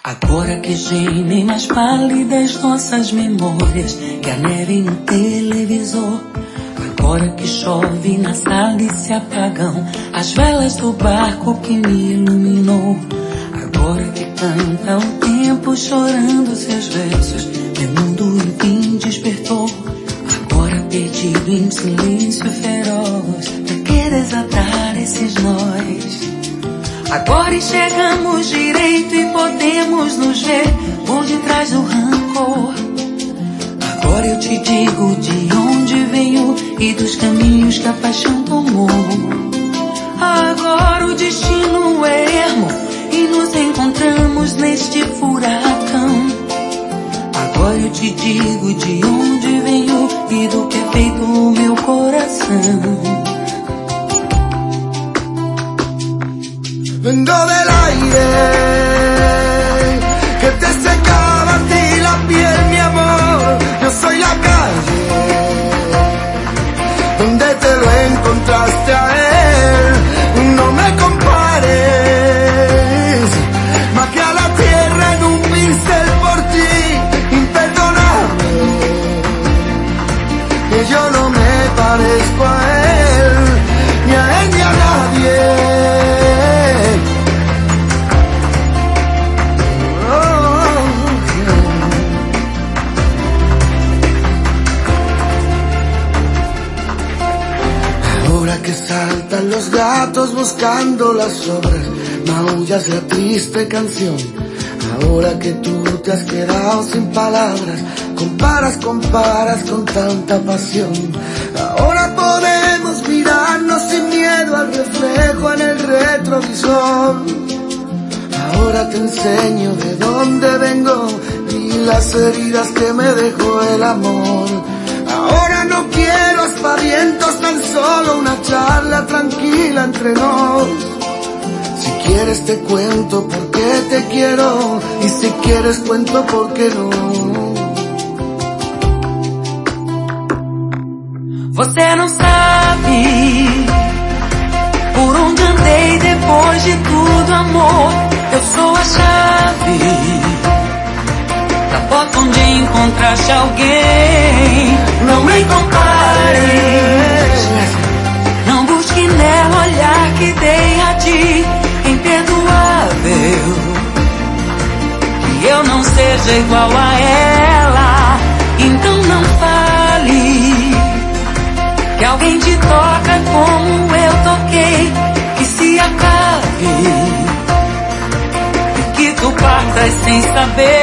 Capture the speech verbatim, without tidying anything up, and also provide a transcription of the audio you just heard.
Agora que gemem mais pálidas nossas memórias que a neve no televisor. Agora que chove na sala e se apagam as velas do barco que me iluminou. Agora que canta o tempo chorando seus versos, meu mundo enfim despertou. Agora perdido em silêncio feroz, pra que desatar esses nós? Agora enxergamos direito e podemos nos ver por detrás do rancor. Agora eu te digo de onde venho e dos caminhos que a paixão tomou. Agora o destino é ermo e nos encontramos neste furacão. Agora eu te digo de onde venho e do que é feito o meu coração. Vengo del aire que te secaba a ti la piel, mi amor. Yo soy la calle donde te lo encontraste a él. No me compares más que a la tierra en un pincel por ti, imperdonable. Que yo no me parezco a él, ni a él ni a nadie. Que saltan los gatos buscando las sobras, maullas la triste canción. Ahora que tú te has quedado sin palabras, comparas, comparas con tanta pasión. Ahora podemos mirarnos sin miedo al reflejo en el retrovisor. Ahora te enseño de dónde vengo y las heridas que me dejó el amor. Ahora no quiero aspavientos, tan solo una charla tranquila entre nos. Si quieres te cuento por qué te quiero, y si quieres cuento por qué no. Você não sabe por onde andei depois de tudo, amor. Eu sou a chave da porta onde encontraste alguém. Não me compares, não busque nela o olhar que dei a ti, imperdoável. Que eu não seja igual a ela, então não fale que alguém te toca como eu toquei. Que se acabe e que tu partas sem saber